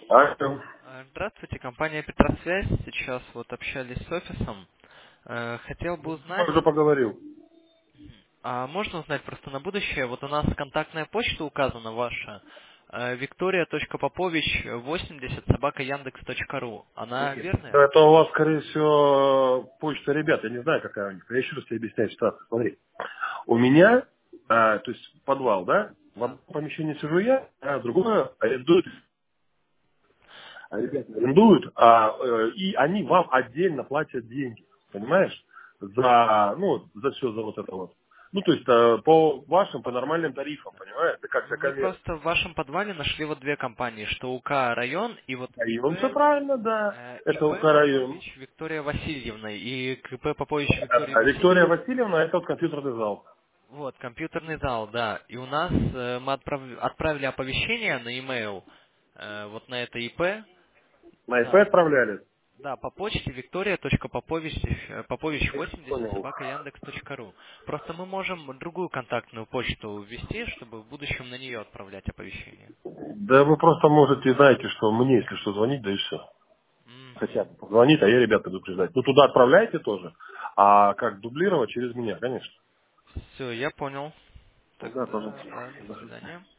Здравствуйте, компания Петросвязь. Сейчас вот общались с офисом. Хотел бы Я узнать, уже поговорил. а можно узнать просто на будущее, вот у нас контактная почта указана ваша, victoria.popovich80 собака Яндекс.ру. Она верная? Это у вас, скорее всего, почта ребят. Я не знаю, какая у них. Я еще раз тебе объясняю ситуацию. Смотри. У меня, то есть подвал, да? В Да. одном помещении сижу я, а в другое арендуют. А ребята арендуют, и они вам отдельно платят деньги. Понимаешь? За все, за вот это вот. Ну, то есть по вашим, по нормальным тарифам, понимаешь? Это как Ну, вся мы коммерция. просто в вашем подвале нашли вот две компании, что УК район и вот И он все правильно, да. Это ИП Укррайон. Попович Виктория Васильевна и КП Попович Виктории Виктория Васильевны. Васильевна, это вот компьютерный зал. Вот, компьютерный зал, да. И у нас мы отправили оповещение на e-mail, вот на это ИП, На ИП да, отправляли? да, по почте victoria.popovich80 Понял. собака Яндекс.ру. Просто мы можем другую контактную почту ввести, чтобы в будущем на нее отправлять оповещения. Да вы просто можете, знаете, что мне, если что, звонить, да и все. Хотя бы позвонить, а я ребят предупреждать. Ну, туда отправляйте тоже, а как дублировать через меня, конечно. Все, я понял. Да, Тогда, пожалуйста. да, до Да. свидания.